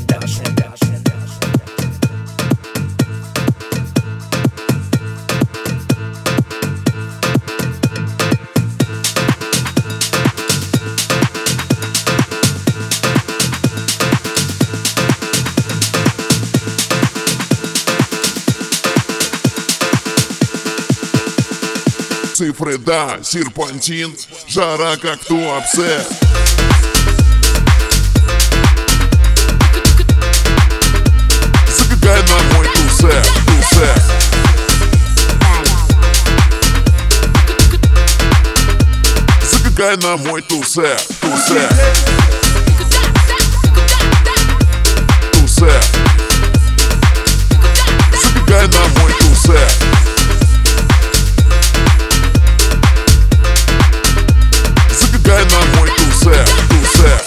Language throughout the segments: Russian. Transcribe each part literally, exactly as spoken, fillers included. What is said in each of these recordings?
Цифры, да, серпантин, жара как туапсе. Забегай на мой тусе, тусе. Забегай на мой тусе, тусе. Тусе. Забегай на мой тусе. Забегай на мой тусе, тусе.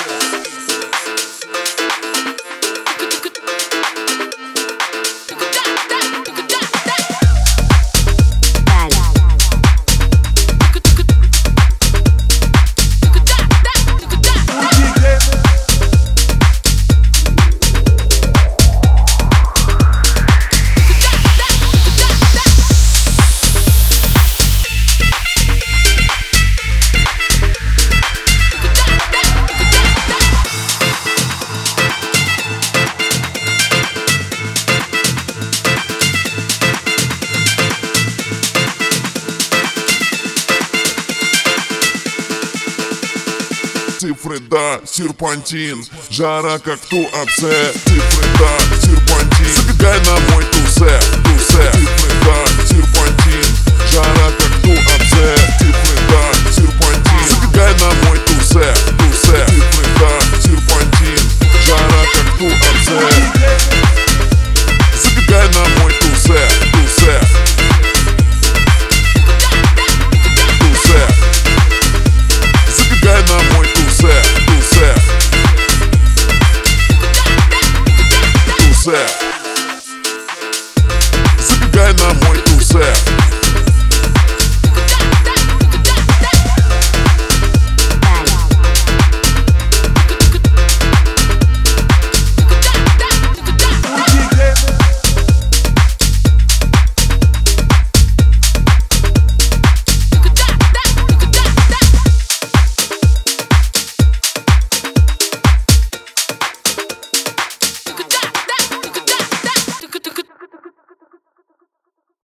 Цифры, да, серпантин, жара как туапсе. Цифры, да, серпантин. Забегай на мой тусе, тусе. Цифры, да, серпантин, жара как туапсе. Цифры, да, серпантин. Забегай на мой тусе, тусе. Цифры, да, серпантин, жара как туапсе. Забегай на мой тусе, тусе. Тусе. Забегай на мой тусе, тусе. Тусе. Забегай на мой тусе.